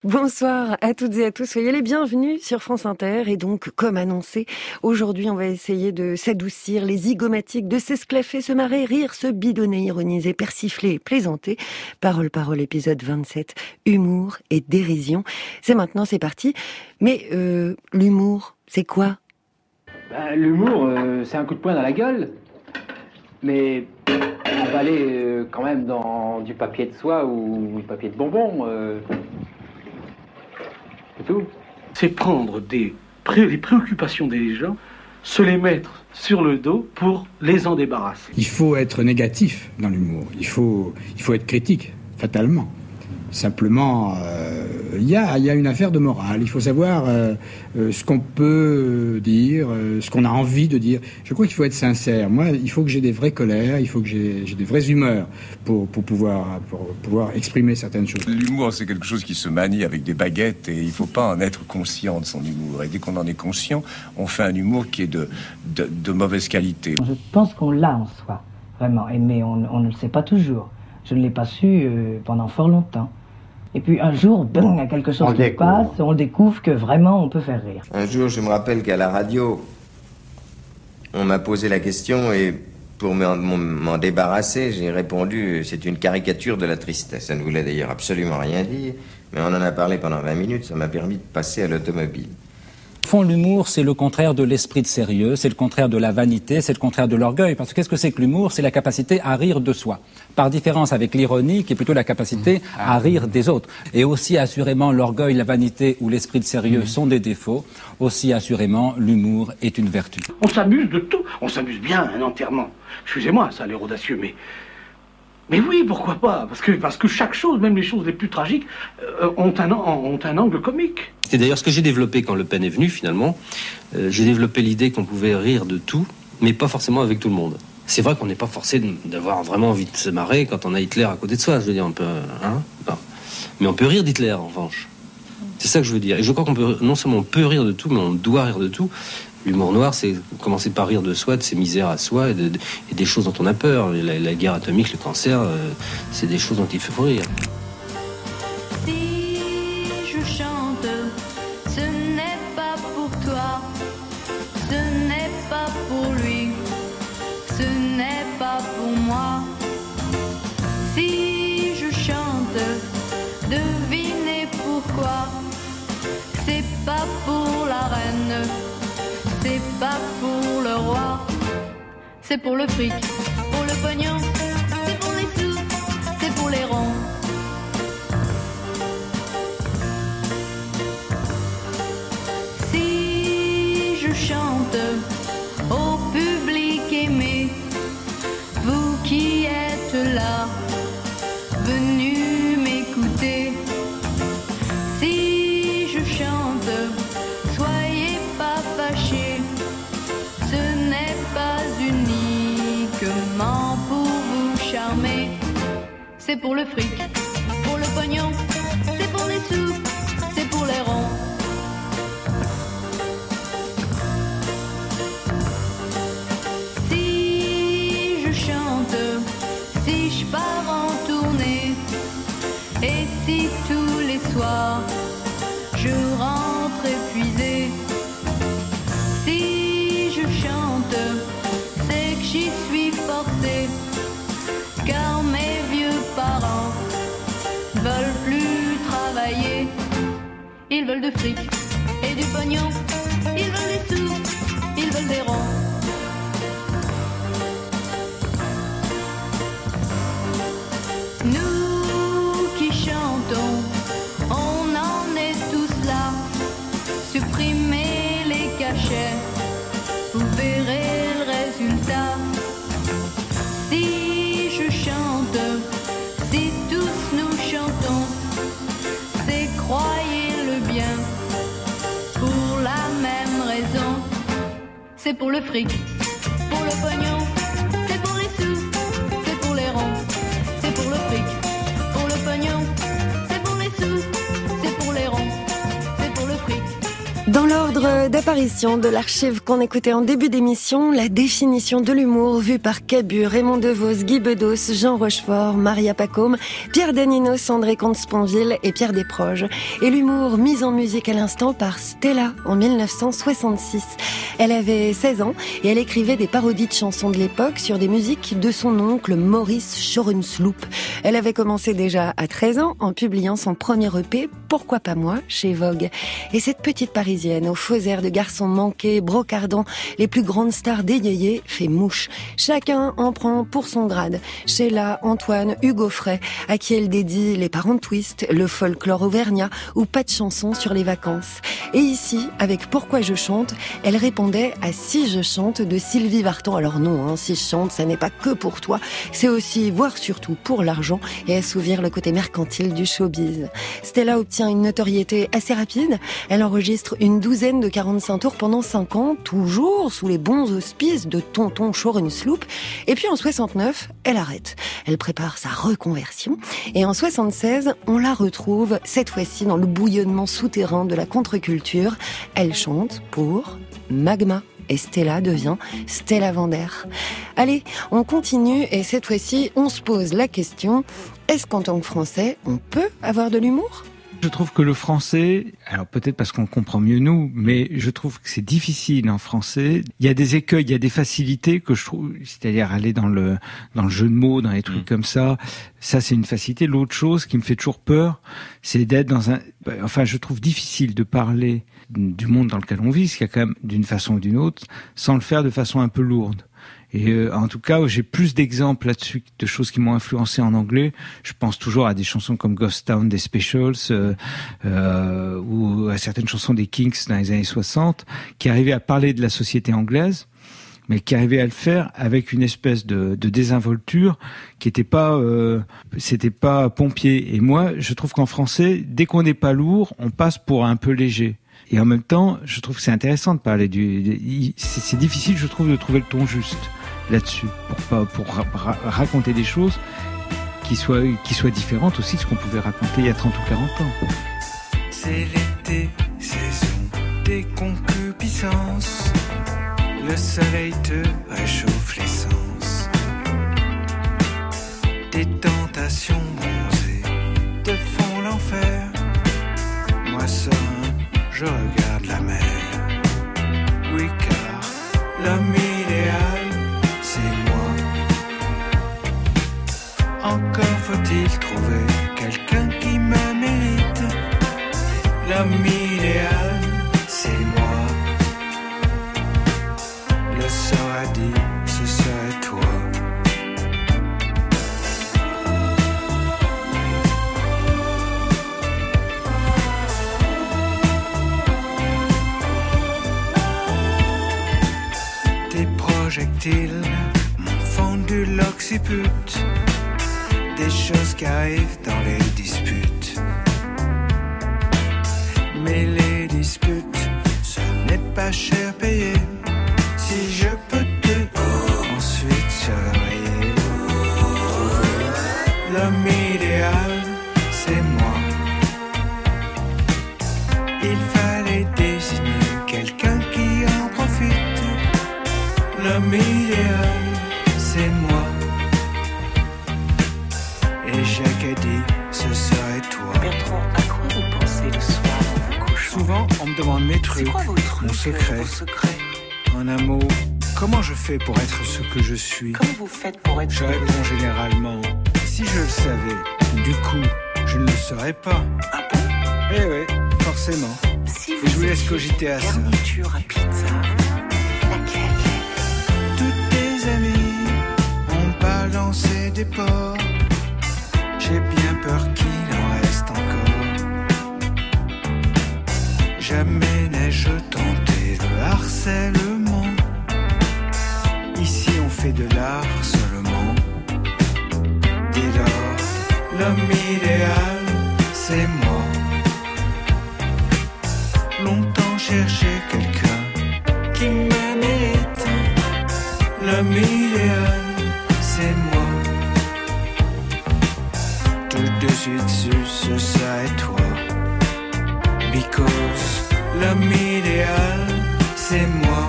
Bonsoir à toutes et à tous, soyez les bienvenus sur France Inter. Et donc, comme annoncé, aujourd'hui on va essayer de s'adoucir les zygomatiques, de s'esclaffer, se marrer, rire, se bidonner, ironiser, persifler, plaisanter. Parole, épisode 27, humour et dérision. C'est maintenant, c'est parti. Mais l'humour, c'est quoi ? L'humour, c'est un coup de poing dans la gueule. Mais on va aller quand même dans du papier de soie ou du papier de bonbon. C'est tout. C'est prendre les préoccupations des gens, se les mettre sur le dos pour les en débarrasser. Il faut être négatif dans l'humour. Il faut être critique, fatalement. Simplement, il y a une affaire de morale. Il faut savoir ce qu'on peut dire, ce qu'on a envie de dire. Je crois qu'il faut être sincère. Moi, il faut que j'ai des vraies colères, il faut que j'ai des vraies humeurs pour pouvoir exprimer certaines choses. L'humour, c'est quelque chose qui se manie avec des baguettes et il ne faut pas en être conscient de son humour. Et dès qu'on en est conscient, on fait un humour qui est de mauvaise qualité. Je pense qu'on l'a en soi, vraiment. Mais on ne le sait pas toujours. Je ne l'ai pas su pendant fort longtemps. Et puis un jour, il y a quelque chose qui passe, on découvre que vraiment on peut faire rire. Un jour, je me rappelle qu'à la radio, on m'a posé la question et pour m'en débarrasser, j'ai répondu « c'est une caricature de la tristesse ». Ça ne voulait d'ailleurs absolument rien dire, mais on en a parlé pendant 20 minutes, ça m'a permis de passer à l'automobile. Au fond, l'humour, c'est le contraire de l'esprit de sérieux, c'est le contraire de la vanité, c'est le contraire de l'orgueil. Parce que qu'est-ce que c'est que l'humour ? C'est la capacité à rire de soi. Par différence avec l'ironie, qui est plutôt la capacité à rire des autres. Et aussi, assurément, l'orgueil, la vanité ou l'esprit de sérieux sont des défauts. Aussi, assurément, l'humour est une vertu. On s'amuse de tout. On s'amuse bien à un enterrement. Excusez-moi, ça a l'air audacieux, mais oui, pourquoi pas ? Parce que chaque chose, même les choses les plus tragiques, ont un angle comique. C'est d'ailleurs ce que j'ai développé quand Le Pen est venu, finalement. J'ai développé l'idée qu'on pouvait rire de tout, mais pas forcément avec tout le monde. C'est vrai qu'on n'est pas forcé d'avoir vraiment envie de se marrer quand on a Hitler à côté de soi. Je veux dire, on peut... Mais on peut rire d'Hitler, en revanche. C'est ça que je veux dire. Et je crois qu'on peut... Non seulement on peut rire de tout, mais on doit rire de tout. L'humour noir, c'est commencer par rire de soi, de ses misères à soi et des choses dont on a peur. La guerre atomique, le cancer, c'est des choses dont il faut rire. Si je chante, ce n'est pas pour toi, ce n'est pas pour lui, ce n'est pas pour moi. Si je chante, devinez pourquoi. C'est pas pour la reine, c'est pas pour le roi, c'est pour le fric, pour le pognon, c'est pour les sous, c'est pour les ronds. Si je chante au public aimé, vous qui êtes là, venus m'écouter. Si je chante, soyez pas fâchés, ce n'est pas uniquement pour vous charmer. C'est pour le fric, pour le pognon, c'est pour les sous, c'est pour les ronds. Si je chante, si je pars en tournée, et si tous les soirs je rentre épuisée, si je chante, c'est que j'y suis forcée, car mes vieux parents veulent plus travailler. Ils veulent de fric et du pognon, ils veulent des sous, ils veulent des ronds. Nous qui chantons, on en est tous là. Supprimez les cachets, vous verrez le résultat. Si je chante, si tous nous chantons, c'est croyez-le bien, pour la même raison. C'est pour le fric, pour le pognon, c'est pour les sous, c'est pour les ronds. C'est pour le fric, pour le pognon, c'est pour les sous, c'est pour les ronds, c'est pour le fric. Dans l'ordre ordre d'apparition de l'archive qu'on écoutait en début d'émission, la définition de l'humour vue par Cabu, Raymond Devos, Guy Bedos, Jean Rochefort, Maria Pacôme, Pierre Daninos, André Comte-Sponville et Pierre Desproges. Et l'humour mis en musique à l'instant par Stella en 1966. Elle avait 16 ans et elle écrivait des parodies de chansons de l'époque sur des musiques de son oncle Maurice Schorunsloop. Elle avait commencé déjà à 13 ans en publiant son premier EP, Pourquoi pas moi, chez Vogue. Et cette petite Parisienne, aux faux airs de garçon manqué, brocardant, les plus grandes stars des yéyés, fait mouche. Chacun en prend pour son grade. Sheila, Antoine, Hugo Frey, à qui elle dédie les parents de Twist, le folklore auvergnat ou pas de chansons sur les vacances. Et ici, avec Pourquoi je chante, elle répondait à Si je chante de Sylvie Vartan. Alors non, si je chante, ça n'est pas que pour toi, c'est aussi, voire surtout pour l'argent et assouvir le côté mercantile du showbiz. Stella obtient une notoriété assez rapide. Elle enregistre une douzaine de 45 tours pendant 5 ans, toujours sous les bons auspices de tonton Schorunsloop. Et puis en 69, elle arrête. Elle prépare sa reconversion. Et en 76, on la retrouve, cette fois-ci dans le bouillonnement souterrain de la contre-culture. Elle chante pour Magma. Et Stella devient Stella Vander. Allez, on continue et cette fois-ci, on se pose la question, est-ce qu'en tant que Français, on peut avoir de l'humour ? Je trouve que le français, alors peut-être parce qu'on comprend mieux nous, mais je trouve que c'est difficile en français. Il y a des écueils, il y a des facilités que je trouve, c'est-à-dire aller dans le jeu de mots, dans les trucs comme ça. Ça, c'est une facilité. L'autre chose qui me fait toujours peur, c'est d'être je trouve difficile de parler du monde dans lequel on vit, ce qu'il y a quand même d'une façon ou d'une autre, sans le faire de façon un peu lourde. Et en tout cas, j'ai plus d'exemples là-dessus de choses qui m'ont influencé en anglais. Je pense toujours à des chansons comme Ghost Town des Specials ou à certaines chansons des Kinks dans les années 60 qui arrivaient à parler de la société anglaise, mais qui arrivaient à le faire avec une espèce de désinvolture qui était pas c'était pas pompier. Et moi, je trouve qu'en français, dès qu'on n'est pas lourd, on passe pour un peu léger. Et en même temps, je trouve que c'est intéressant de parler c'est difficile, je trouve, de trouver le ton juste là-dessus pour raconter des choses qui soient différentes aussi de ce qu'on pouvait raconter il y a 30 ou 40 ans. C'est l'été, saison des concupiscences. Le soleil te réchauffe l'essence. Des tentations bronzées te font l'enfer. Moi seul, je regarde la mer. Oui, car l'homme idéal, c'est moi. Encore faut-il trouver quelqu'un qui me mérite. L'homme idéal, c'est moi. Le sort a dit, ce serait toi. Projectiles m'ont fondu l'occiput. Des choses qui arrivent dans les disputes. Mais les disputes, ce n'est pas cher payé. Si je peux te ensuite surveiller. L'homme idéal, c'est moi. Il fallait désigner quelqu'un qui en profite. L'homme idéal, c'est moi. Et Jacques a dit, ce serait toi. Bertrand, à quoi vous pensez le soir en vous couchant ? Souvent, on me demande mes trucs, c'est quoi vos trucs, mon secret. vos secrets ? En un mot, comment je fais pour être ce que je suis ? Comment vous faites pour être Je réponds généralement, si je le savais, du coup, je ne le saurais pas. Ah bon ? Eh oui, forcément. Si et je vous laisse cogiter à ça. Garniture à pizza. Balancer des porcs, j'ai bien peur qu'il en reste encore. Jamais n'ai-je tenté le harcèlement. Ici on fait de l'art seulement. Dès lors, l'homme idéal, c'est moi. Longtemps cherché quelqu'un qui me mérite. L'homme idéal, c'est moi. Tout de suite, ce serait toi. Because L'homme idéal, c'est moi.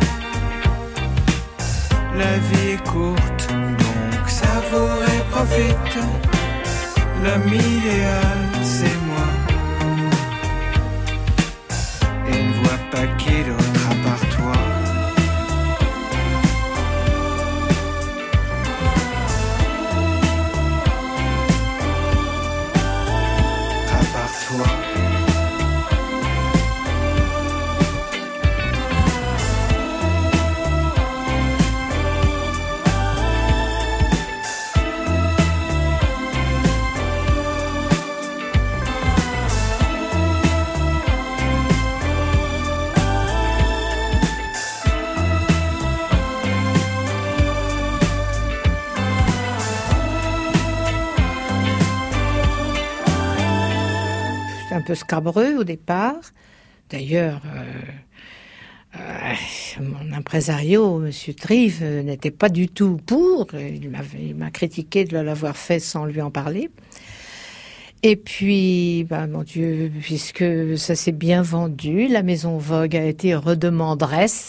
La vie est courte, donc savoure et profite. L'homme idéal, c'est moi. Et ne vois pas qui d'autre à part toi. À part toi. Un peu scabreux au départ. D'ailleurs, mon impresario, M. Trive, n'était pas du tout pour. Il m'a critiqué de l'avoir fait sans lui en parler. Et puis, mon Dieu, puisque ça s'est bien vendu, la Maison Vogue a été redemanderesse.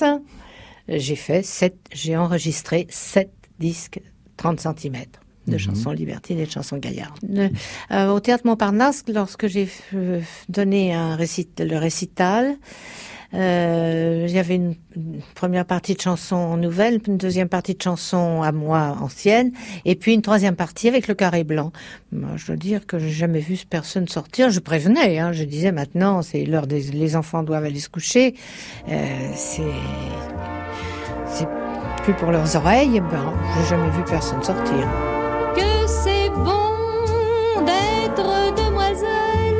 J'ai enregistré 7 disques 30 cm. De chansons libertines et de chansons gaillardes. Au Théâtre Montparnasse, lorsque j'ai donné le récital, il y avait une première partie de chansons nouvelles, une deuxième partie de chansons à moi anciennes, et puis une troisième partie avec le carré blanc. Moi, je dois dire que j'ai jamais vu personne sortir. Je prévenais, je disais maintenant, c'est l'heure les enfants doivent aller se coucher. C'est plus pour leurs oreilles. J'ai jamais vu personne sortir. Que c'est bon d'être demoiselle,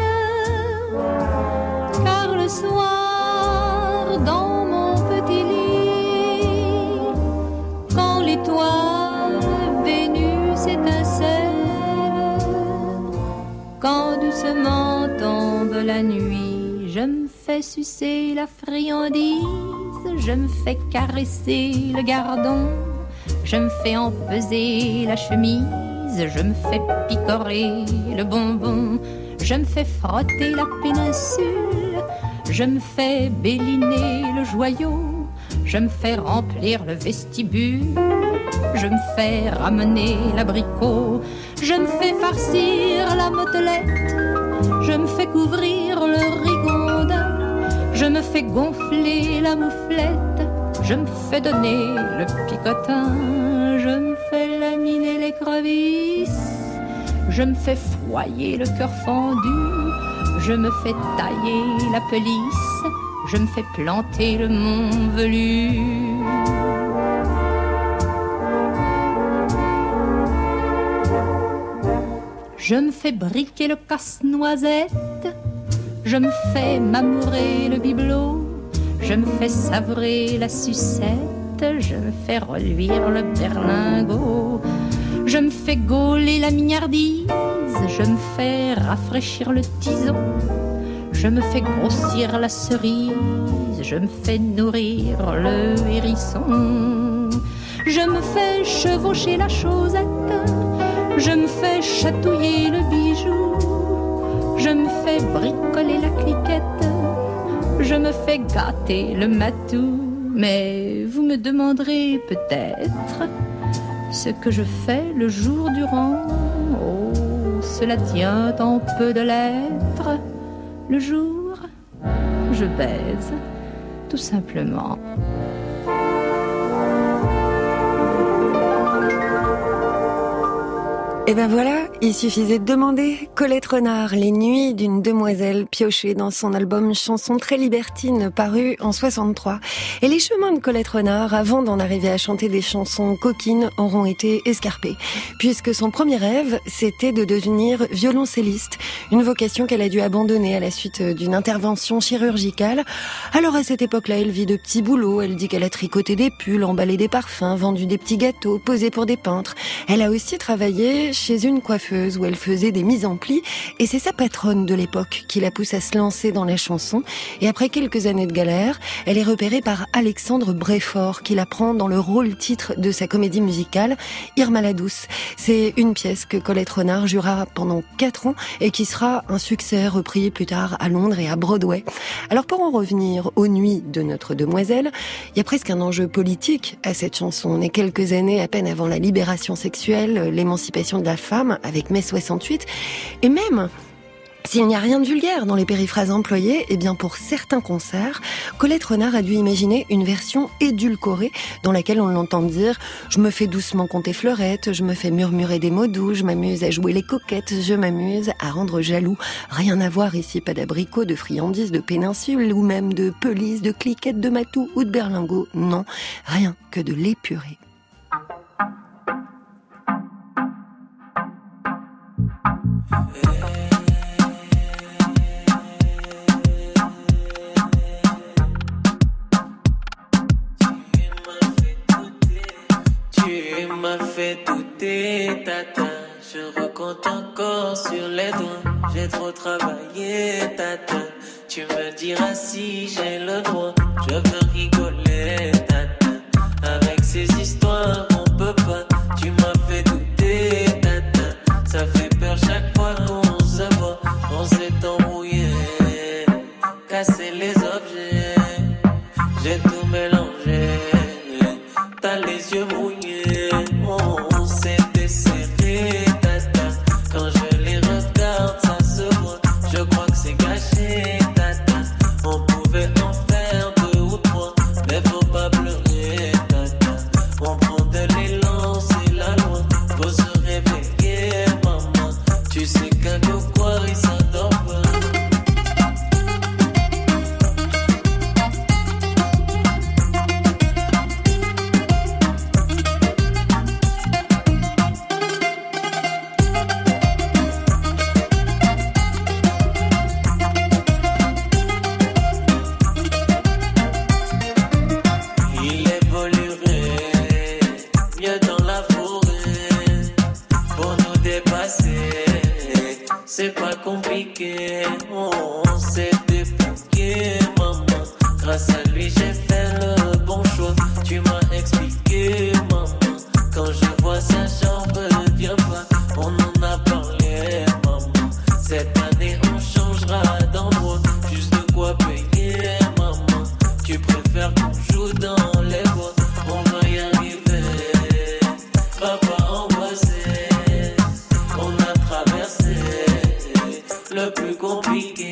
car le soir dans mon petit lit, quand l'étoile Vénus étincelle, quand doucement tombe la nuit, je me fais sucer la friandise, je me fais caresser le gardon, je me fais empeser la chemise, je me fais picorer le bonbon, je me fais frotter la péninsule, je me fais béliner le joyau, je me fais remplir le vestibule, je me fais ramener l'abricot, je me fais farcir la motelette, je me fais couvrir le rigondin, je me fais gonfler la mouflette, je me fais donner le picotin, je me fais laminer l'écrevisse, je me fais foyer le cœur fendu, je me fais tailler la pelisse, je me fais planter le mont velu. Je me fais briquer le casse-noisette, je me fais m'amourer le bibelot, je me fais savourer la sucette, je me fais reluire le berlingot, je me fais gauler la mignardise, je me fais rafraîchir le tison, je me fais grossir la cerise, je me fais nourrir le hérisson, je me fais chevaucher la chaussette, je me fais chatouiller le bijou, je me fais bricoler la cliquette, je me fais gâter le matou. Mais vous me demanderez peut-être ce que je fais le jour durant. Oh, cela tient en peu de lettres. Le jour, je baise, tout simplement. Et ben voilà, il suffisait de demander. Colette Renard, Les Nuits d'une demoiselle, piochée dans son album Chansons très libertines, paru en 63. Et les chemins de Colette Renard, avant d'en arriver à chanter des chansons coquines, auront été escarpés. Puisque son premier rêve, c'était de devenir violoncelliste. Une vocation qu'elle a dû abandonner à la suite d'une intervention chirurgicale. Alors à cette époque-là, elle vit de petits boulots. Elle dit qu'elle a tricoté des pulls, emballé des parfums, vendu des petits gâteaux, posé pour des peintres. Elle a aussi travaillé chez une coiffeuse où elle faisait des mises en plis et c'est sa patronne de l'époque qui la pousse à se lancer dans la chanson. Et après quelques années de galère, elle est repérée par Alexandre Bréfort qui la prend dans le rôle-titre de sa comédie musicale Irma la Douce. C'est une pièce que Colette Renard jouera pendant 4 ans et qui sera un succès repris plus tard à Londres et à Broadway. Alors pour en revenir aux nuits de notre demoiselle, il y a presque un enjeu politique à cette chanson. On est quelques années à peine avant la libération sexuelle, l'émancipation de la femme avec mai 68, et même s'il n'y a rien de vulgaire dans les périphrases employées, eh bien pour certains concerts, Colette Renard a dû imaginer une version édulcorée dans laquelle on l'entend dire « Je me fais doucement compter fleurettes, je me fais murmurer des mots doux, je m'amuse à jouer les coquettes, je m'amuse à rendre jaloux. » Rien à voir ici, pas d'abricots, de friandises, de péninsules ou même de pelisses, de cliquettes, de matou ou de berlingots. Non, rien que de l'épuré. Tu m'as fait douter, tata. Je recompte encore sur les doigts. J'ai trop travaillé, tata. Tu me diras si j'ai le droit. Je veux rigoler, tata. Avec ces histoires, on peut pas. Tu m'as fait douter, tata. Ça fait peur chaque fois qu'on se voit. On s'est embrouillé, cassé les objets. J'ai tout mélangé. T'as les yeux mouillés, on s'est desserré, tata. Quand je les regarde, ça se voit. Je crois que c'est gâché, tata. On pouvait en faire 2 ou 3, mais faut pas pleurer, tata. On prend de l'élan, c'est la loi. Faut se réveiller, maman. Tu sais qu'un go quoi, il s'endort pas. C'est pas compliqué, on s'est débrouillé, maman. Grâce à lui, j'ai fait le bon choix. Tu m'as expliqué, maman. Quand je vois ça, j'en reviens pas. On en a parlé, maman. Cette année, on changera d'endroit. Juste de quoi payer, maman. Tu préfères qu'on joue dans les bois. On va y arriver. Papa angoissé. On a traversé le plus compliqué.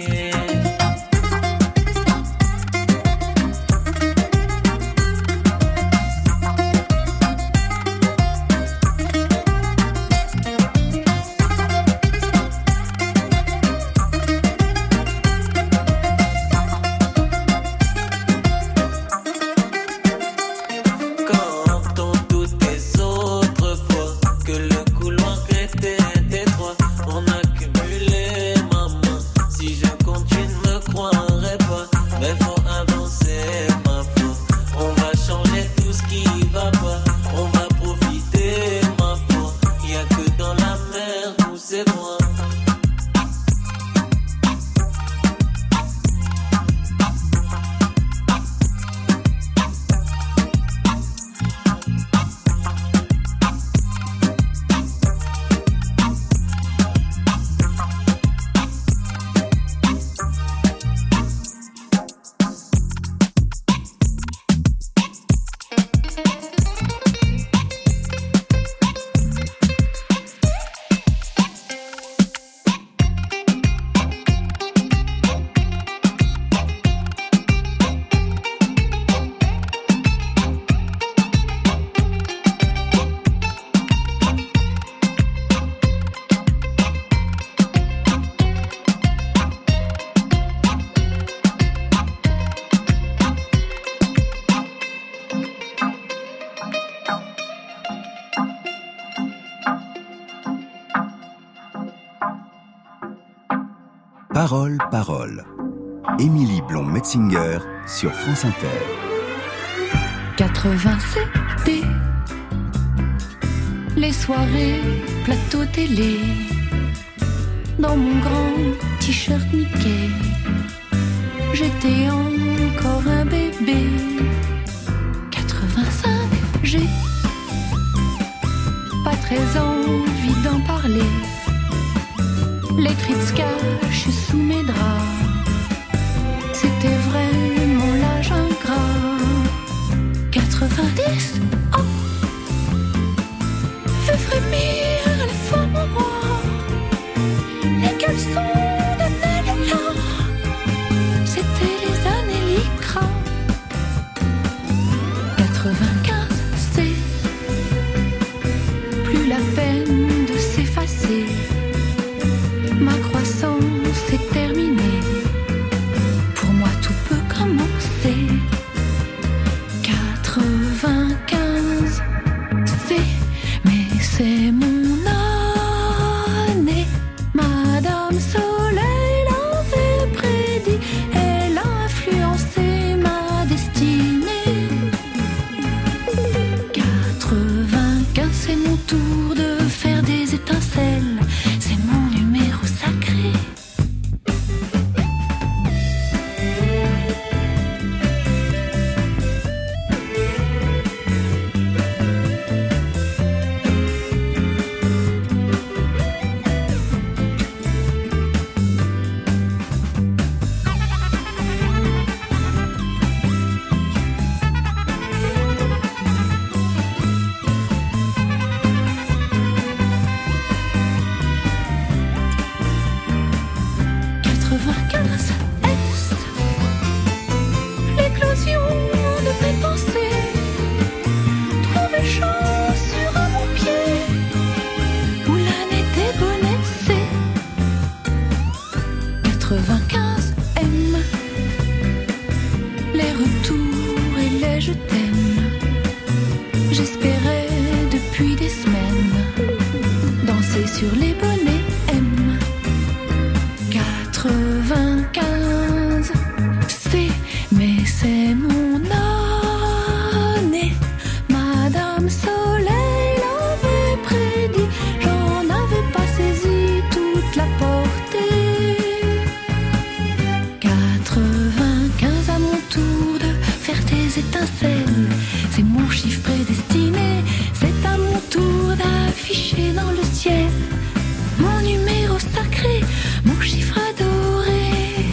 Quand on doute des autres fois que le couloir était étroit, on a cumulé, maman. Si je continue, ne me croirais pas. Mais faut avancer, ma foi. On va changer tout ce qui va pas. On va profiter, ma foi. Y'a que dans la mer où c'est moi. Parole, parole. Émilie Blond-Metzinger sur France Inter. 87 les soirées, plateau télé, dans mon grand t-shirt Mickey, j'étais encore un bébé. 85, j'ai pas très envie d'en parler. Les cris se cachent sous mes draps. C'était vraiment l'âge ingrat. 90, oh, fait frémir les femmes en moi. Les caleçons de Nelly, c'était les années Lycra. 95, c'est plus la peine de s'effacer. Ma croissance est terminée. Pour moi, tout peut commencer. 95, c'est mon année. Madame Soleil l'avait prédit. Elle a influencé ma destinée. 95, c'est mon tour de faire des étincelles. C'est mon numéro sacré. Sur les bonnets M. 95, c'est mon année. Madame Soleil l'avait prédit. J'en avais pas saisi toute la portée. 95, à mon tour de faire des étincelles. C'est mon chiffre prédestiné. C'est à mon tour d'afficher dans le ciel mon numéro sacré, mon chiffre adoré.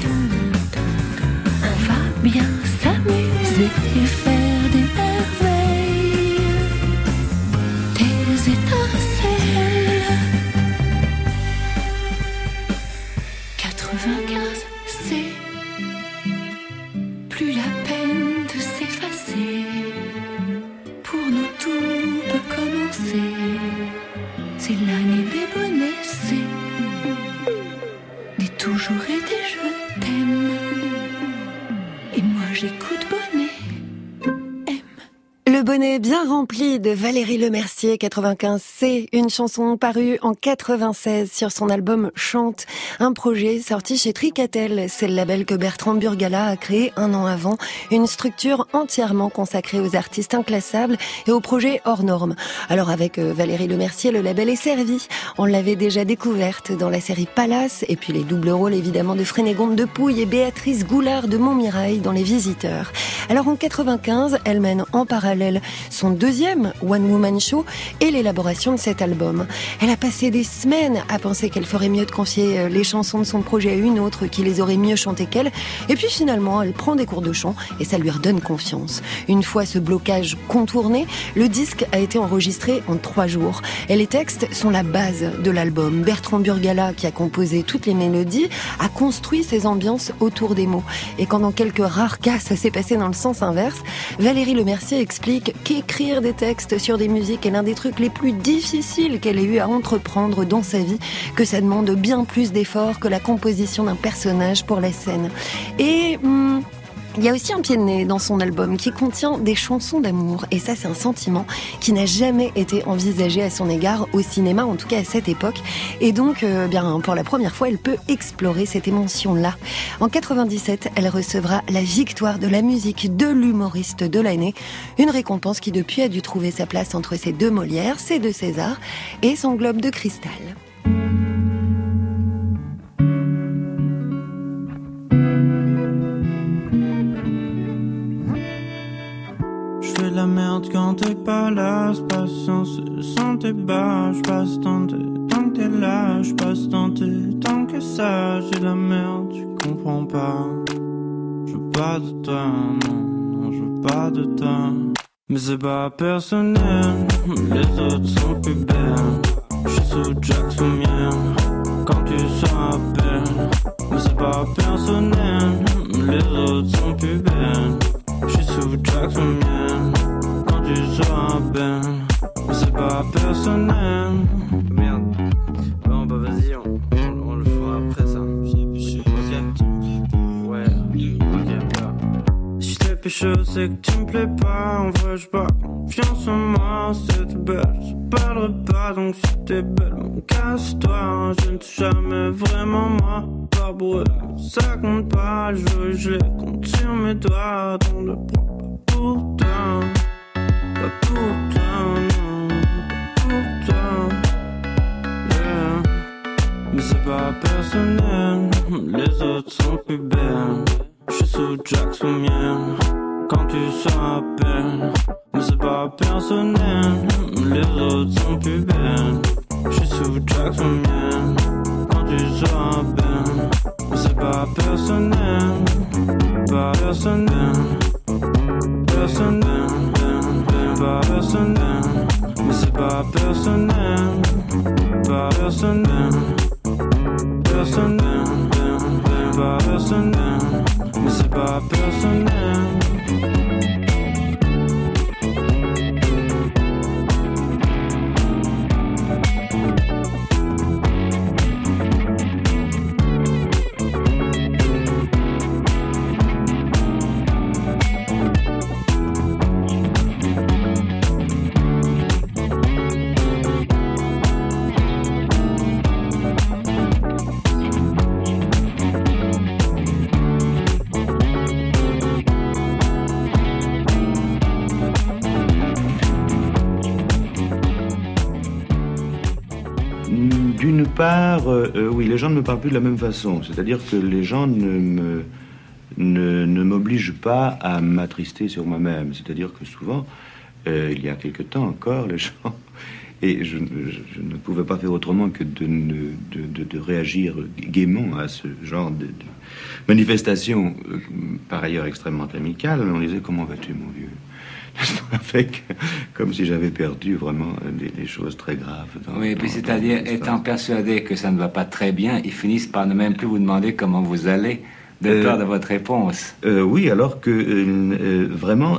On va bien s'amuser et faire des merveilles, des étincelles. 95, c'est plus la peine de s'effacer. Pour nous tout peut commencer. C'est l'année des bonnets, c'est des toujours et des je t'aime. Et moi j'écoute bonnet. Le bonnet bien rempli de Valérie Lemercier, 95, c'est une chanson parue en 96 sur son album Chante, un projet sorti chez Tricatel. C'est le label que Bertrand Burgala a créé un an avant, une structure entièrement consacrée aux artistes inclassables et aux projets hors normes. Alors avec Valérie Lemercier, le label est servi. On l'avait déjà découverte dans la série Palace, et puis les doubles rôles évidemment de Frénégonde de Pouille et Béatrice Goulard de Montmirail dans Les Visiteurs. Alors en 95, elle mène en parallèle son deuxième One Woman Show et l'élaboration de cet album. Elle a passé des semaines à penser qu'elle ferait mieux de confier les chansons de son projet à une autre qui les aurait mieux chantées qu'elle. Et puis finalement, elle prend des cours de chant et ça lui redonne confiance. Une fois ce blocage contourné, le disque a été enregistré en 3 jours. Et les textes sont la base de l'album. Bertrand Burgala, qui a composé toutes les mélodies, a construit ses ambiances autour des mots. Et quand dans quelques rares cas ça s'est passé dans le sens inverse, Valérie Lemercier explique qu'écrire des textes sur des musiques est l'un des trucs les plus difficiles qu'elle ait eu à entreprendre dans sa vie, que ça demande bien plus d'efforts que la composition d'un personnage pour la scène. Et Il y a aussi un pied de nez dans son album qui contient des chansons d'amour. Et ça, c'est un sentiment qui n'a jamais été envisagé à son égard au cinéma, en tout cas à cette époque. Et donc, bien, pour la première fois, elle peut explorer cette émotion-là. En 97, elle recevra la victoire de la musique de l'humoriste de l'année. Une récompense qui, depuis, a dû trouver sa place entre ses 2 Molières, ses 2 Césars et son Globe de cristal. De la merde quand t'es pas là, je passe sans tes bas, je passe tant que t'es là, je passe tant que ça, j'ai de la merde, tu comprends pas. Je veux pas de toi, non, je veux pas de toi. Mais c'est pas personnel, les autres sont plus belles. Je suis sous Jack sous mienne, quand tu seras belle. Mais c'est pas personnel, les autres sont plus belles. Je suis sous Jack sous mienne, quand tu seras belle. Mais c'est pas personnel. Merde. Bon bah vas-y, on le fera après ça. Ouais, ok, voilà. Si je t'ai pécho, c'est que tu me plais pas. En vrai, j'ai pas confiance en moi. Si t'es belle, je parlerai pas. Donc si t'es belle, casse-toi. Je ne suis jamais vraiment moi. Pas pour eux, ça compte pas. Je les compte sur mes doigts. Donc ne prends pas pour toi. Pas pour toi, non. Pas pour toi. Yeah. Mais c'est pas personnel. Les autres sont plus belles. Je suis sous Jack sous mienne, quand tu seras belle. Mais c'est pas personnel, les autres sont plus belles. Je suis sous Jack sous mienne, quand tu seras belle. Mais c'est pas personnel, pas personnel, personnel, pas personnel. Mais c'est pas personnel, pas personnel, personnel, pas personnel. Mais c'est pas personnel. D'une part, oui, les gens ne me parlent plus de la même façon. C'est-à-dire que les gens ne m'obligent pas à m'attrister sur moi-même. C'est-à-dire que souvent, il y a quelque temps encore, les gens... Et je ne pouvais pas faire autrement que de réagir gaiement à ce genre de manifestation, par ailleurs extrêmement amicale. On disait, comment vas-tu, mon vieux? Avec, comme si j'avais perdu vraiment des choses très graves. Oui, puis c'est-à-dire, étant persuadé que ça ne va pas très bien, ils finissent par ne même plus vous demander comment vous allez, de peur de votre réponse. Oui, alors que vraiment,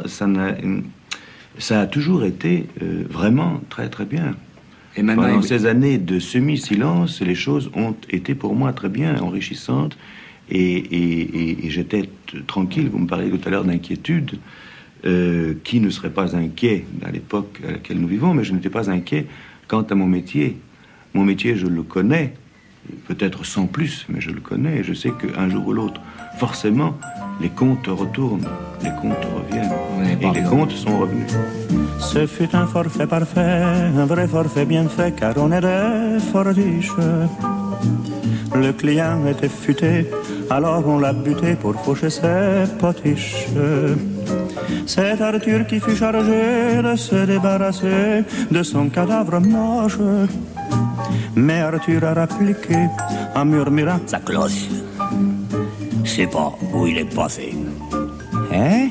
ça a toujours été vraiment très très bien. Et maintenant, pendant ces années de semi-silence, les choses ont été pour moi très bien, enrichissantes, et j'étais tranquille. Vous me parliez tout à l'heure d'inquiétude. Qui ne serait pas inquiet à l'époque à laquelle nous vivons, mais je n'étais pas inquiet quant à mon métier. Mon métier, je le connais, peut-être sans plus, mais je le connais, et je sais qu'un jour ou l'autre, forcément, les comptes retournent, les comptes reviennent, et les comptes sont revenus. Ce fut un forfait parfait, un vrai forfait bien fait, car on était fort riche. Le client était futé, alors on l'a buté pour faucher ses potiches. C'est Arthur qui fut chargé de se débarrasser de son cadavre moche. Mais Arthur a rappliqué en murmurant: sa cloche, je sais pas où il est passé. Hein?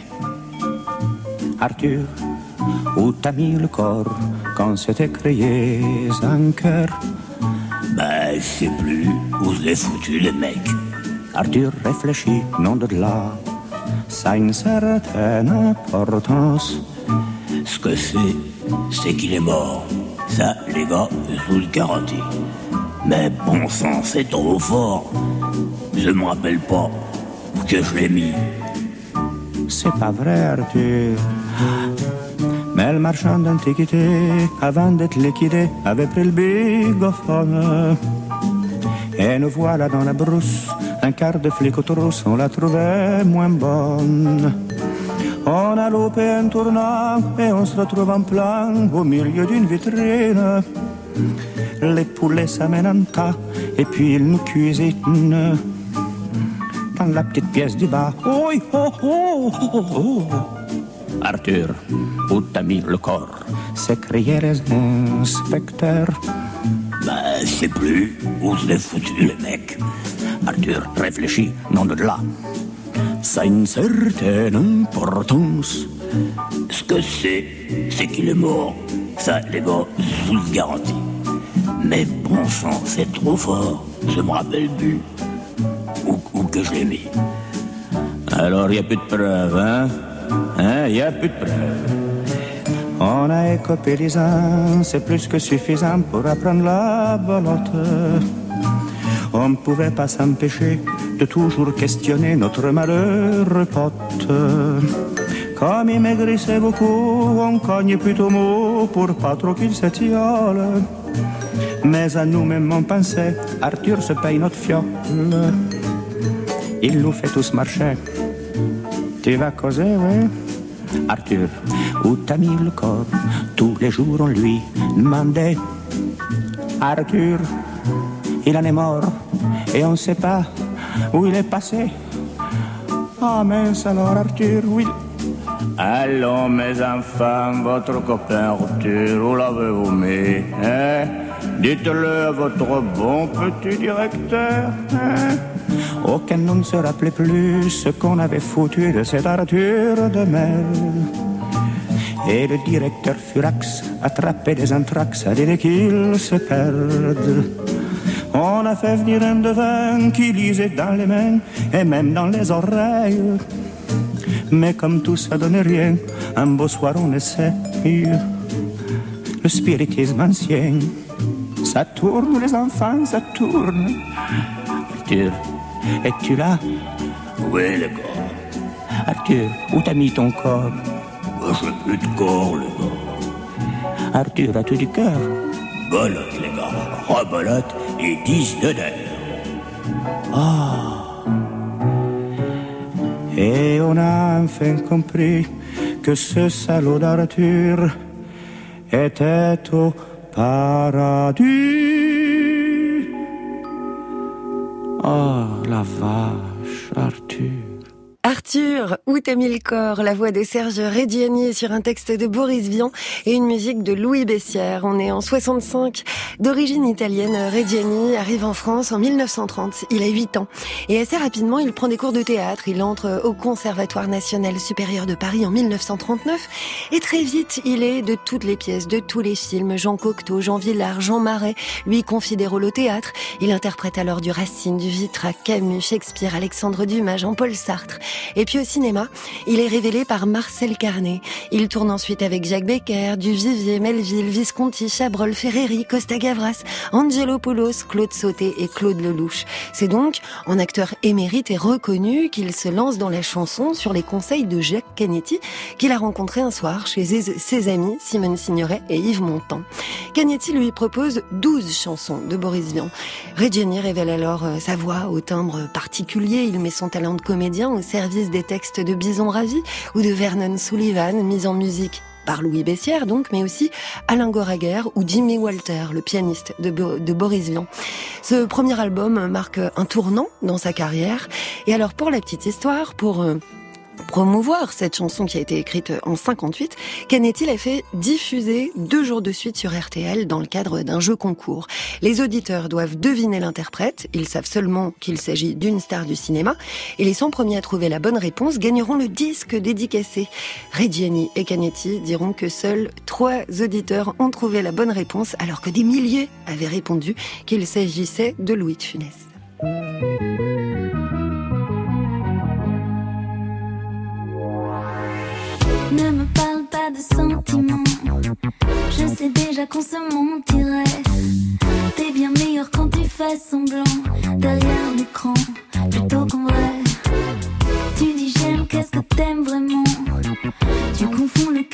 Arthur, où t'as mis le corps quand s'était créé un cœur? Ben, je sais plus où je l'ai foutu, le mec. Arthur réfléchit, non de là. Ça a une certaine importance. Ce que c'est qu'il est mort. Ça, les gars, je vous le garantis. Mais bon sang, c'est trop fort. Je me rappelle pas où que je l'ai mis. c'est pas vrai Arthur. Mais le marchand d'antiquité, avant d'être liquidé, avait pris le bigophone. Et nous voilà dans la brousse, un quart de flic aux trousses, on la trouvait moins bonne. On a loupé un tournant et on se retrouve en plein au milieu d'une vitrine. Les poulets s'amènent en tas et puis ils nous cuisinent dans la petite pièce du bas. Oh, oh, oh, oh, oh. Arthur, où t'as mis le corps? S'écriaient les inspecteurs. Ben, je sais plus où se l'est foutu les mecs. Arthur, réfléchis, nom de là. Ça a une certaine importance. Ce que c'est qu'il est mort. Ça, les gars, je vous le garantis. Mais bon sang, c'est trop fort. Je me rappelle plus où que je l'ai mis. Alors, il n'y a plus de preuves, hein? Il n'y a plus de preuves. On a écopé les uns, c'est plus que suffisant pour apprendre la belote. On ne pouvait pas s'empêcher de toujours questionner notre malheureux pote. Comme il maigrissait beaucoup, on cogne plutôt mot pour pas trop qu'il s'étiole. Mais à nous-mêmes on pensait, Arthur se paye notre fiole. Il nous fait tous marcher. Tu vas causer, oui? Arthur, où t'as mis le corps? Tous les jours on lui demandait. Arthur, il en est mort et on ne sait pas où il est passé. Ah mince alors Arthur, oui. Allons mes enfants, votre copain Arthur, où l'avez-vous mis, hein? Dites-le à votre bon petit directeur, hein? Aucun nom ne se rappelait plus ce qu'on avait foutu de cet Arthur de merde. Et le directeur furax attrapait des anthrax à l'idée qu'il se perde. On a fait venir un devin qui lisait dans les mains et même dans les oreilles. Mais comme tout ça donnait rien, un beau soir on essaie le spiritisme ancien. Ça tourne les enfants, ça tourne. Arthur, es-tu là? Oui les gars. Arthur, où t'as mis ton corps? Je n'ai plus de corps les gars. Arthur, as-tu du cœur? Bolotte les gars, rebolotte et 10 de nerfs. Ah. Et on a enfin compris que ce salaud d'Arthur était au paradis. Oh, la vache, Arthur. Arthur, où t'as mis le corps? La voix de Serge Reggiani sur un texte de Boris Vian et une musique de Louis Bessières. On est en 65. D'origine italienne, Reggiani arrive en France en 1930. Il a 8 ans. Et assez rapidement, il prend des cours de théâtre. Il entre au Conservatoire national supérieur de Paris en 1939. Et très vite, il est de toutes les pièces, de tous les films. Jean Cocteau, Jean Vilar, Jean Marais lui confie des rôles au théâtre. Il interprète alors du Racine, du Vitrac, Camus, Shakespeare, Alexandre Dumas, Jean-Paul Sartre. Et puis au cinéma, il est révélé par Marcel Carné. Il tourne ensuite avec Jacques Becker, Duvivier, Melville, Visconti, Chabrol, Ferreri, Costa Gavras, Angelo Poulos, Claude Sauté et Claude Lelouch. C'est donc en acteur émérite et reconnu qu'il se lance dans la chanson sur les conseils de Jacques Canetti, qu'il a rencontré un soir chez ses amis Simone Signoret et Yves Montand. Canetti lui propose 12 chansons de Boris Vian. Reggiani révèle alors sa voix au timbre particulier. Il met son talent de comédien au service des textes de Bison Ravi ou de Vernon Sullivan, mis en musique par Louis Bessières donc, mais aussi Alain Goraguer ou Jimmy Walter, le pianiste de Boris Vian. Ce premier album marque un tournant dans sa carrière. Et alors pour la petite histoire, pour promouvoir cette chanson qui a été écrite en 58, Canetti l'a fait diffuser 2 jours de suite sur RTL dans le cadre d'un jeu concours. Les auditeurs doivent deviner l'interprète, ils savent seulement qu'il s'agit d'une star du cinéma, et les 100 premiers à trouver la bonne réponse gagneront le disque dédicacé. Reggiani et Canetti diront que seuls 3 auditeurs ont trouvé la bonne réponse, alors que des milliers avaient répondu qu'il s'agissait de Louis de Funès. Ne me parle pas de sentiments, je sais déjà qu'on se mentirait. T'es bien meilleur quand tu fais semblant, derrière l'écran, plutôt qu'en vrai. Tu dis j'aime, qu'est-ce que t'aimes vraiment?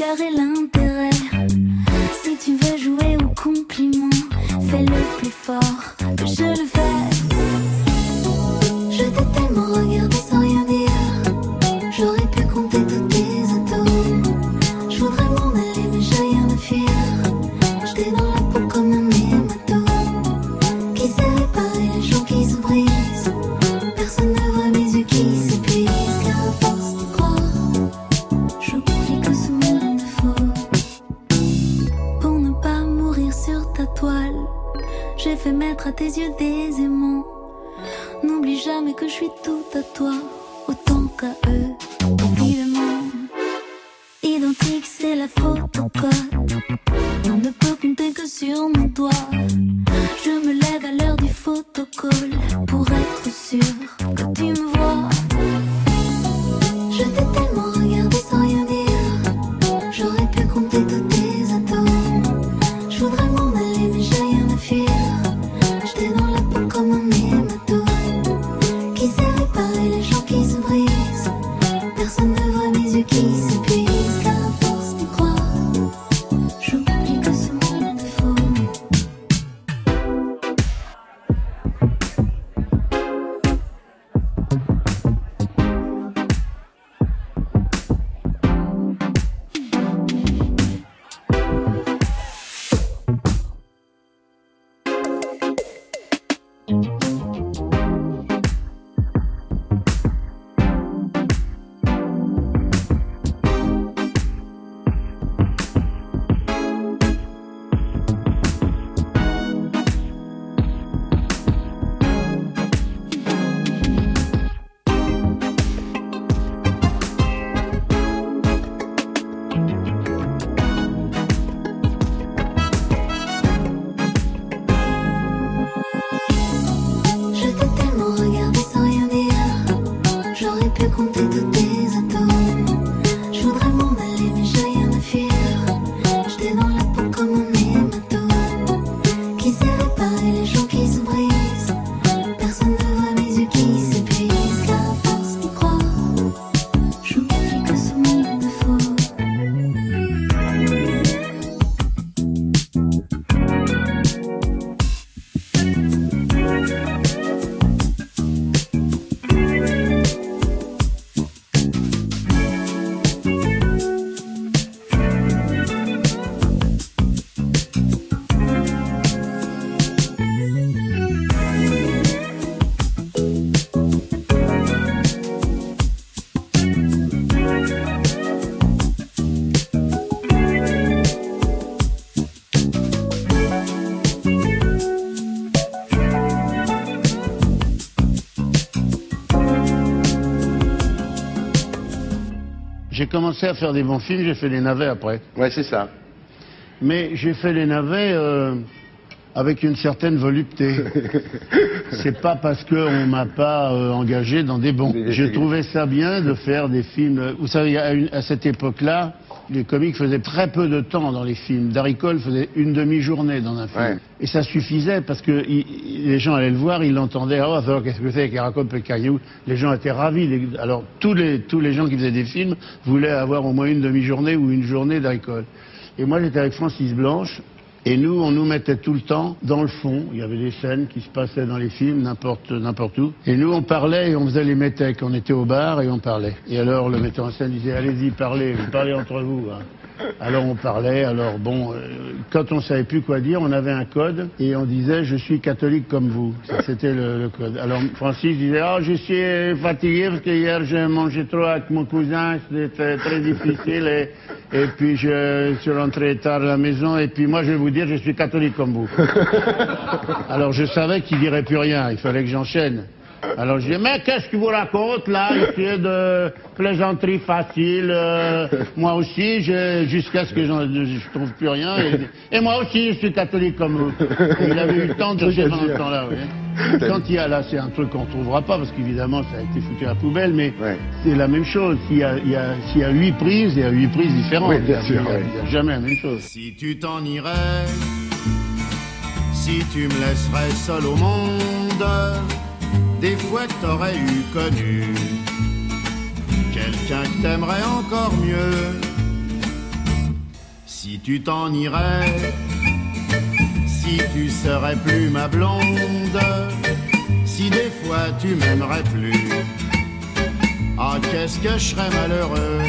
cœur et l'intérêt. Si tu veux jouer au compliment, fais-le plus fort que je le fais. Je t'ai tellement regardé sans rien dire. J'aurais pu compter tous tes atomes. Je voudrais m'en aller mais j'ai rien à fuir. J'étais dans la peau comme un hématome qui s'est réparé, les gens qui se brisent. Personne ne voit mes yeux qui s'épuisent. Car à force de croire, j'oublie que ce monde est faux. Pour ne pas mourir sur ta toile, j'ai fait mettre à tes yeux des aimants. N'oublie jamais que je suis tout à toi, autant qu'à eux, évidemment. Identique, c'est la photocode. On ne peut compter que sur mon doigt. Je me lève à l'heure du photocall pour être sûr que tu me vois. Je t'ai tellement regardé sans rien dire. J'aurais pu compter tous tes atomes. Je voudrais m'en aller mais j'ai rien à fuir. J'étais dans la peau comme un hématome qui s'est réparé, les gens qui se brisent. Personne ne voit mes yeux qui s'épuisent. Car à force d'y croire, j'oublie que ce monde est faux. Je t'ai tellement regardé sans rien dire. J'aurais pu compter tous tes atomes. Je voudrais m'en aller mais j'ai rien à fuir. J'étais dans la peau comme un hématome qui s'est réparé, les gens qui se brisent. Personne ne voit mes yeux qui s'épuisent. Car à force d'y croire, j'oublie que ce monde est faux. J'ai commencé à faire des bons films, j'ai fait les navets après. Ouais, c'est ça. Mais j'ai fait les navets avec une certaine volupté. C'est pas parce qu'on m'a pas engagé dans des bons. Je trouvais ça bien de faire des films. Vous savez, à cette époque-là, les comiques faisaient très peu de temps dans les films. Darry Cole faisait une demi-journée dans un film. Ouais. Et ça suffisait parce que les gens allaient le voir, ils l'entendaient. Oh, qu'est-ce que c'est qu'il raconte le caillou? Les gens étaient ravis. Alors, tous les gens qui faisaient des films voulaient avoir au moins une demi-journée ou une journée Darry Cole. Et moi, j'étais avec Francis Blanche. Et nous, on nous mettait tout le temps dans le fond. Il y avait des scènes qui se passaient dans les films, n'importe où. Et nous, on parlait et on faisait les métèques. On était au bar et on parlait. Et alors, le metteur en scène disait, allez-y, parlez entre vous. Hein. Alors, on parlait. Alors, bon, quand on savait plus quoi dire, on avait un code et on disait, je suis catholique comme vous. Ça, c'était le code. Alors, Francis disait, oh, je suis fatigué parce que hier, j'ai mangé trop avec mon cousin. C'était très difficile et puis je suis rentré tard à la maison et puis moi, je vais vous dire, je suis catholique comme vous. Alors, je savais qu'il dirait plus rien. Il fallait que j'enchaîne. Alors je dis, mais qu'est-ce que vous raconte là, ici de plaisanterie facile, moi aussi, jusqu'à ce que je trouve plus rien, et moi aussi, je suis catholique comme vous. Et il avait eu le temps de chercher pendant ce temps-là, oui. Quand il y a là, c'est un truc qu'on ne trouvera pas, parce qu'évidemment, ça a été foutu à la poubelle, mais c'est la même chose. S'il y a 8 prises, il y a 8 prises différentes. Oui, bien sûr, il n'y a jamais la même chose. Si tu t'en irais, si tu me laisserais seul au monde, des fois que t'aurais eu connu quelqu'un que t'aimerais encore mieux, Si tu t'en irais, si tu serais plus ma blonde, si des fois tu m'aimerais plus, ah qu'est-ce que je serais malheureux.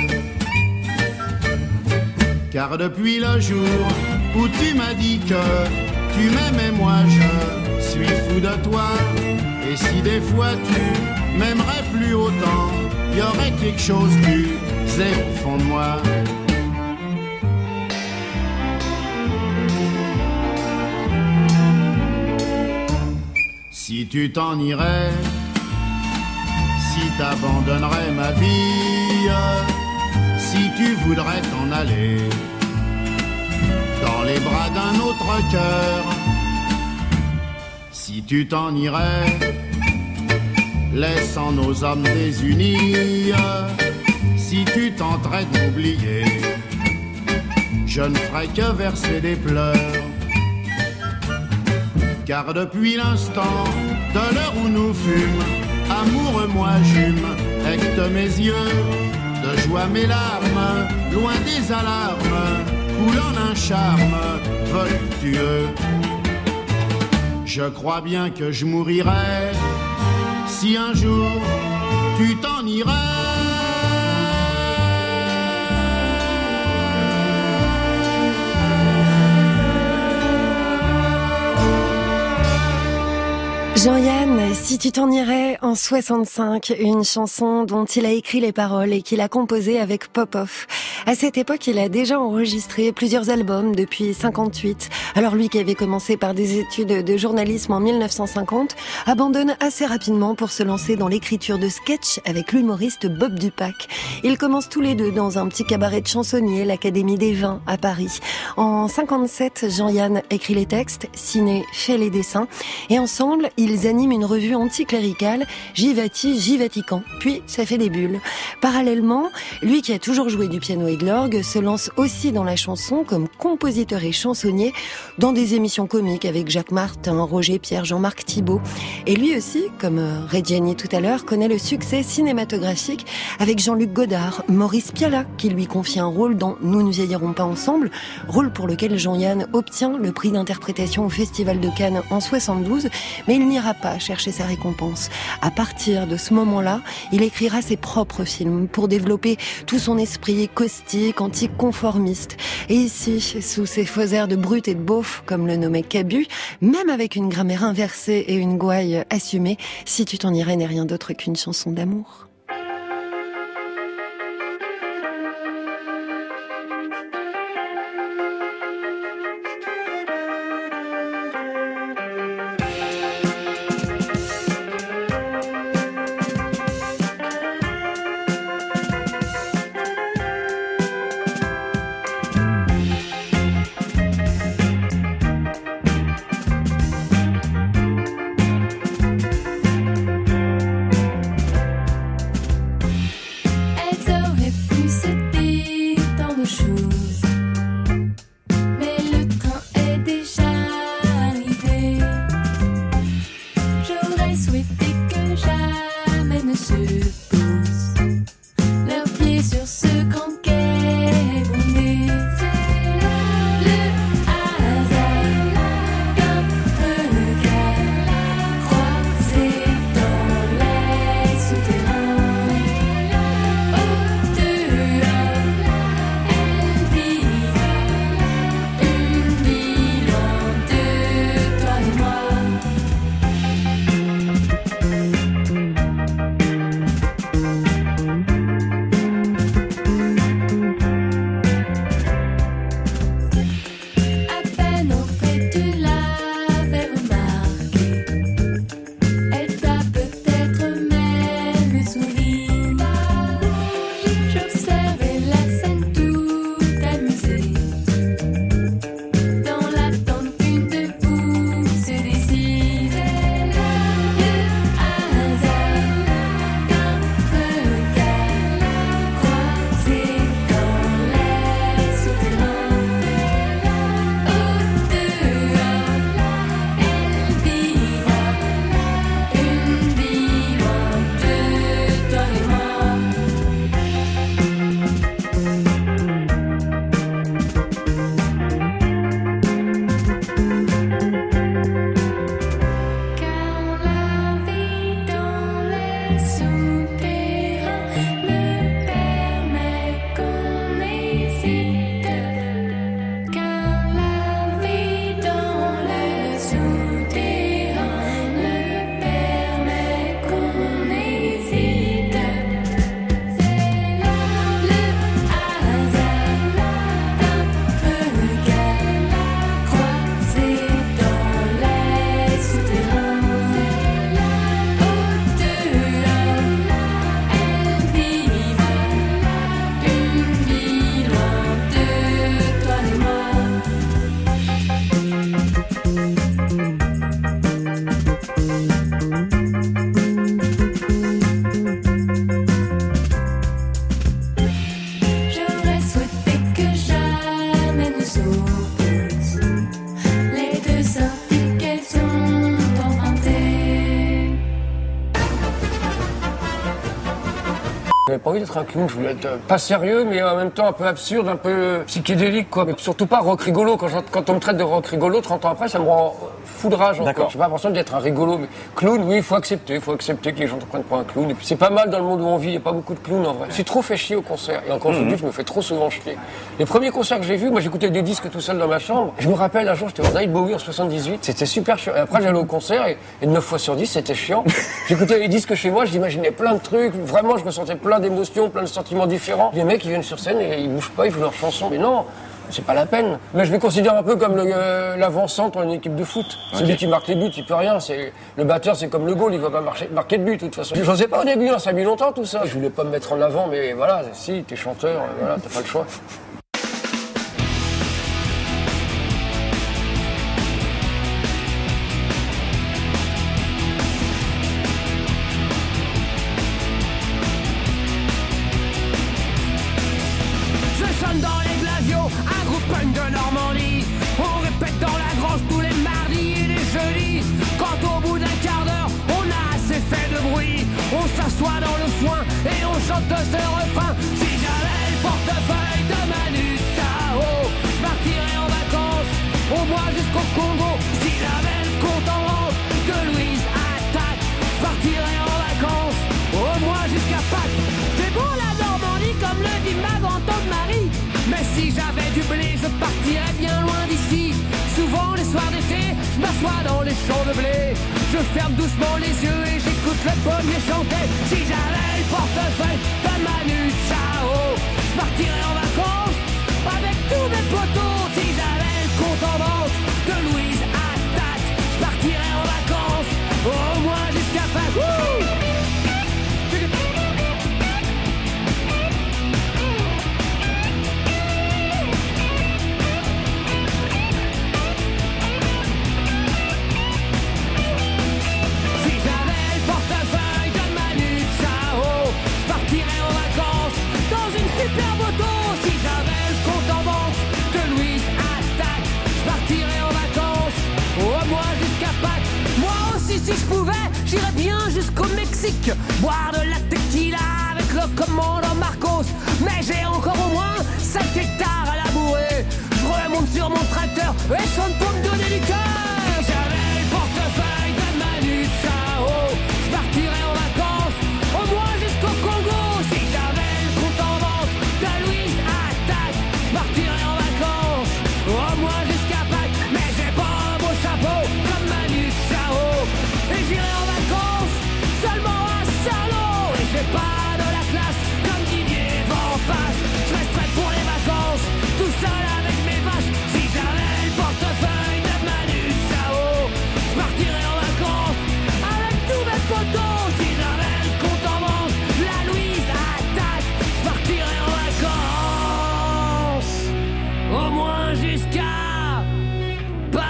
Car depuis le jour où tu m'as dit que tu m'aimais, moi je suis fou de toi. Et si des fois tu m'aimerais plus autant, y aurait quelque chose du zéro au fond de moi. Si tu t'en irais, si t'abandonnerais ma vie, si tu voudrais t'en aller dans les bras d'un autre cœur, si tu t'en irais, laissant nos âmes désunis, si tu tenterais de m'oublier, je ne ferais que verser des pleurs. Car depuis l'instant de l'heure où nous fûmes, amoureux moi j'hume, hecte mes yeux, de joie mes larmes, loin des alarmes, coulant un charme voluptueux. Je crois bien que je mourirais si un jour tu t'en irais. Jean-Yann, si tu t'en irais, en 65, une chanson dont il a écrit les paroles et qu'il a composée avec Popov. À cette époque, il a déjà enregistré plusieurs albums depuis 58. Alors lui, qui avait commencé par des études de journalisme en 1950, abandonne assez rapidement pour se lancer dans l'écriture de sketchs avec l'humoriste Bob Dupac. Ils commencent tous les deux dans un petit cabaret de chansonniers, l'Académie des Vins à Paris. En 57, Jean-Yann écrit les textes, Ciné fait les dessins, et ensemble, ils animent une revue anticléricale, Jivati, Jivatican. Puis, ça fait des bulles. Parallèlement, lui qui a toujours joué du piano et de l'orgue, se lance aussi dans la chanson comme compositeur et chansonnier dans des émissions comiques avec Jacques Martin, Roger Pierre, Jean-Marc Thibault. Et lui aussi, comme Reggiani tout à l'heure, connaît le succès cinématographique avec Jean-Luc Godard, Maurice Pialat, qui lui confie un rôle dans Nous ne vieillirons pas ensemble, rôle pour lequel Jean-Yann obtient le prix d'interprétation au Festival de Cannes en 72, mais il n'ira pas chercher sa récompense. À partir de ce moment-là, il écrira ses propres films pour développer tout son esprit caustique, anticonformiste. Et ici, sous ses faux airs de brute et de beauf, comme le nommait Cabu, même avec une grammaire inversée et une gouaille assumée, Si tu t'en irais n'est rien d'autre qu'une chanson d'amour. J'avais pas envie d'être un clown, je voulais être pas sérieux, mais en même temps un peu absurde, un peu psychédélique, quoi. Mais surtout pas rock rigolo. Quand on me traite de rock rigolo, 30 ans après, ça me rend fou de rage encore. J'ai pas l'impression d'être un rigolo, mais clown, oui, il faut accepter que les gens te prennent pour un clown. Et puis c'est pas mal dans le monde où on vit, il y a pas beaucoup de clowns en vrai. Je suis trop fait chier au concert. Et encore aujourd'hui, je me fais trop souvent chier. Les premiers concerts que j'ai vus, moi j'écoutais des disques tout seul dans ma chambre. Je me rappelle un jour, j'étais au David Bowie en 78, c'était super chiant. Et après j'allais au concert et 9 fois sur 10, c'était chiant. J'écoutais les disques chez moi, j'imaginais plein de trucs, vraiment je ressentais plein d'émotions, plein de sentiments différents. Les mecs ils viennent sur scène et ils bougent pas, ils jouent leurs chansons. Mais non, c'est pas la peine. Mais je les considère un peu comme l'avant-centre d'une équipe de foot. Celui qui marque les buts, il peut rien. Le batteur, c'est comme le goal, il va pas marquer de but de toute façon. Je n'osais pas au début, ça a mis longtemps tout ça. Je voulais pas me mettre en avant, mais voilà, si, t'es chanteur, voilà, t'as pas le choix. De Normandie, on répète dans la grange tous les mardis et les jeudis. Quand au bout d'un quart d'heure, on a assez fait de bruit, on s'assoit dans le foin et on chante ce refrain. Si j'avais le portefeuille de Manu Chao, je partirais en vacances, au moins jusqu'au Congo. Si j'avais le compte en banque de Louise Attaque, je partirais en vacances, au moins jusqu'à Pâques. C'est beau la Normandie comme le dit ma grand-tante Marie. Mais si j'avais du blé, je partirais bien loin d'ici. Souvent les soirs d'été, je m'assois dans les champs de blé. Je ferme doucement les yeux et j'écoute le pommier chanter. Si j'avais le portefeuille de Manu Chao, je partirais en vacances avec tous mes potos. Si j'avais le compte en banque de Louise Attaque, je partirais en vacances au moins jusqu'à Pâques. Super moto, si j'avais le compte en banque de Louise Attaque, je partirais en vacances, au moins jusqu'à Pâques. Moi aussi si je pouvais, j'irais bien jusqu'au Mexique, boire de la tequila avec le commandant Marcos. Mais j'ai encore au moins 5 hectares à labourer, je remonte sur mon tracteur et chante pour me donner du cœur. Si j'avais le portefeuille de Manu Chao, je partirais en vacances, au moins jusqu'au Congo. Si j'avais le compte en banque de Louise Attaque, je partirais en vacances, au moins jusqu'à Pâques. Mais j'ai pas un beau chapeau comme Manu Chao, et j'irai en vacances seulement à Saint-Lô. Et j'ai pas de la classe comme Didier Van Passe, je resterai pour les vacances tout seul avec mes vaches. Si j'avais le portefeuille de Manu Chao, je partirais en vacances avec tous mes potos. Si j'avais le compte en banque, la Louise Attaque, je partirais en vacances, au moins jusqu'à Pâques.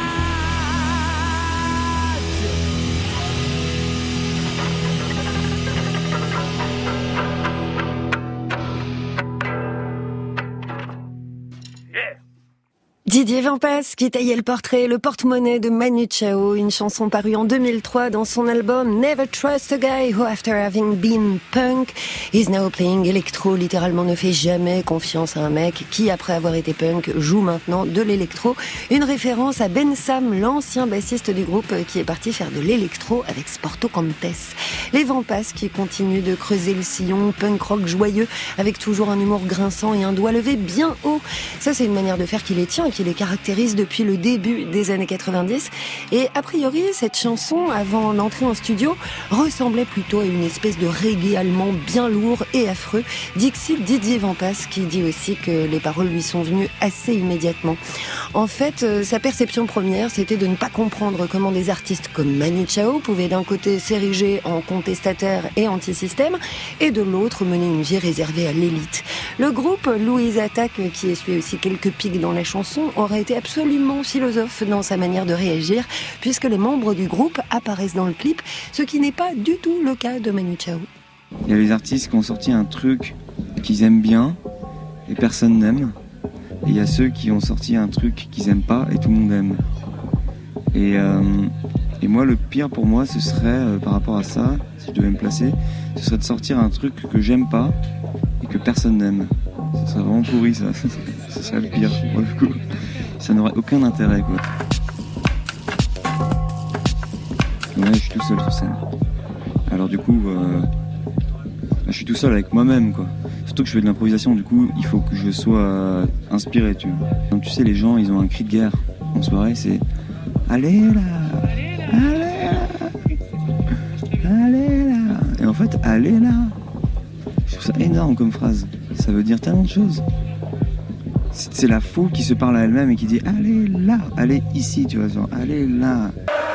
Didier Van Passe qui taillait le portrait, le porte-monnaie de Manu Chao, une chanson parue en 2003 dans son album Never Trust a Guy Who After Having Been Punk Is Now Playing Electro. Littéralement, ne fait jamais confiance à un mec qui, après avoir été punk, joue maintenant de l'électro. Une référence à Ben Sam, l'ancien bassiste du groupe qui est parti faire de l'électro avec Sporto Contes. Les Van Passe qui continuent de creuser le sillon, punk rock joyeux avec toujours un humour grinçant et un doigt levé bien haut. Ça, c'est une manière de faire qui les tient, qui les caractérise depuis le début des années 90. Et a priori, cette chanson, avant l'entrée en studio, ressemblait plutôt à une espèce de reggae allemand bien lourd et affreux. Dixit Didier Van Passe, qui dit aussi que les paroles lui sont venues assez immédiatement. En fait, sa perception première, c'était de ne pas comprendre comment des artistes comme Manu Chao pouvaient d'un côté s'ériger en contestataires et anti-système, et de l'autre mener une vie réservée à l'élite. Le groupe Louise Attaque, qui essuie aussi quelques pics dans la chanson, aurait été absolument philosophe dans sa manière de réagir, puisque les membres du groupe apparaissent dans le clip, ce qui n'est pas du tout le cas de Manu Chao. Il y a les artistes qui ont sorti un truc qu'ils aiment bien et personne n'aime, et il y a ceux qui ont sorti un truc qu'ils aiment pas et tout le monde aime. Et moi, le pire pour moi, ce serait, par rapport à ça, si je devais me placer, ce serait de sortir un truc que j'aime pas et que personne n'aime. Ce serait vraiment pourri, ça. Ce serait le pire, pour le coup. Ça n'aurait aucun intérêt, quoi. Ouais, je suis tout seul sur scène. Alors du coup, je suis tout seul avec moi-même, quoi. Surtout que je fais de l'improvisation, du coup, il faut que je sois inspiré, tu vois. Donc tu sais, les gens, ils ont un cri de guerre en soirée, c'est « Allez là, allez là, allez là !» Et en fait, « Allez là !» Je trouve ça énorme comme phrase. Ça veut dire tellement de choses. C'est la foule qui se parle à elle-même et qui dit « Allez là, allez ici !» Tu vois, genre « Allez là !»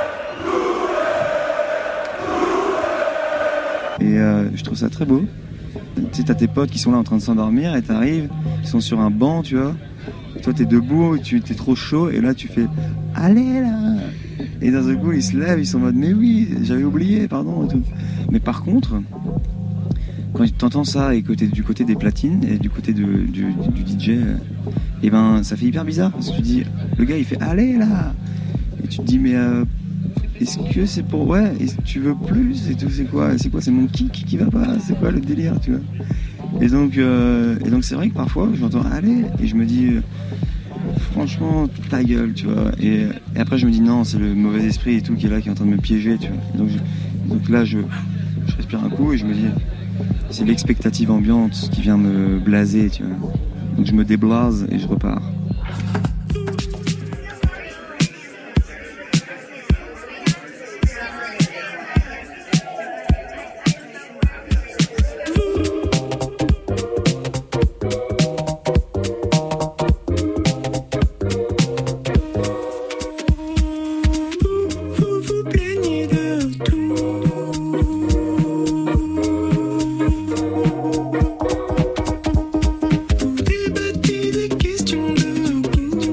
Et je trouve ça très beau. Tu sais, t'as tes potes qui sont là en train de s'endormir et t'arrives, ils sont sur un banc, tu vois. Toi, t'es debout, t'es trop chaud et là, tu fais « Allez là !» Et d'un seul coup, ils se lèvent, ils sont en mode « Mais oui, j'avais oublié, pardon. » et tout. Mais par contre, quand t'entends ça et du côté des platines et du côté du DJ, et ben, ça fait hyper bizarre parce que tu dis, le gars, il fait « Allez là !» Et tu te dis « Mais est-ce que c'est pour... Ouais, et tu veux plus et tout, c'est quoi, c'est mon kick qui va pas, c'est quoi le délire, tu vois. Et donc c'est vrai que parfois, j'entends « Allez !» et je me dis, franchement, ta gueule, tu vois. Et après, je me dis, non, c'est le mauvais esprit et tout qui est là, qui est en train de me piéger, tu vois. Et donc là, je respire un coup et je me dis, c'est l'expectative ambiante qui vient me blaser, tu vois. Donc je me déblase et je repars. Questions de goût.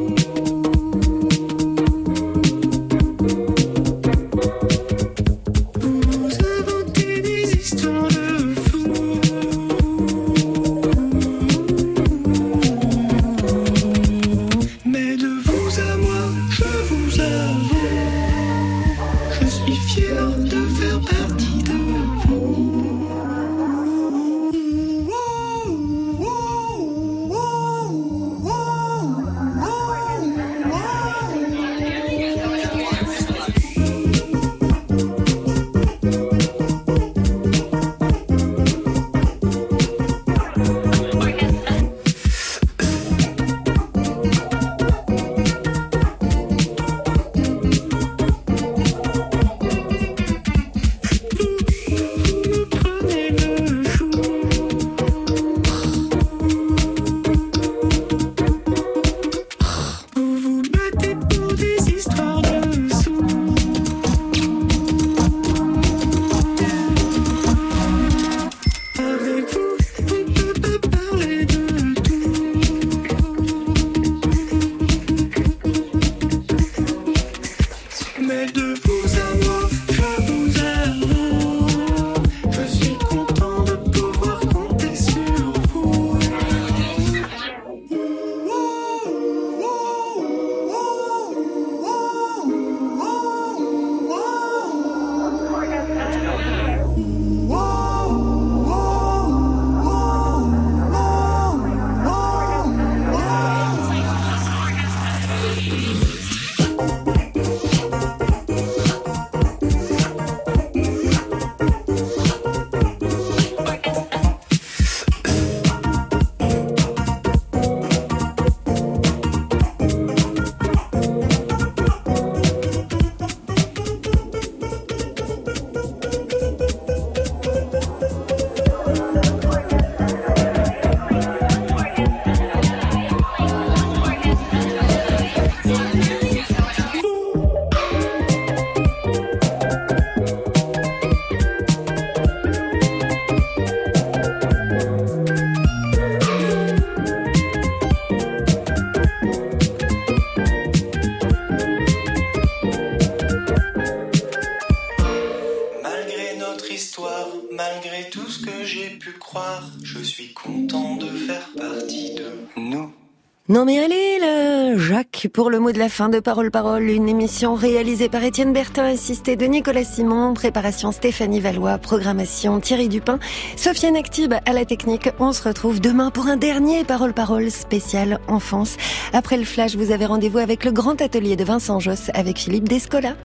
Non mais allez là, Jacques, pour le mot de la fin de Parole Parole, une émission réalisée par Étienne Bertin, assistée de Nicolas Simon, préparation Stéphanie Valois, programmation Thierry Dupin, Sofiane Actib à la technique. On se retrouve demain pour un dernier Parole Parole spécial enfance. Après le flash, vous avez rendez-vous avec le grand atelier de Vincent Josse avec Philippe Descola.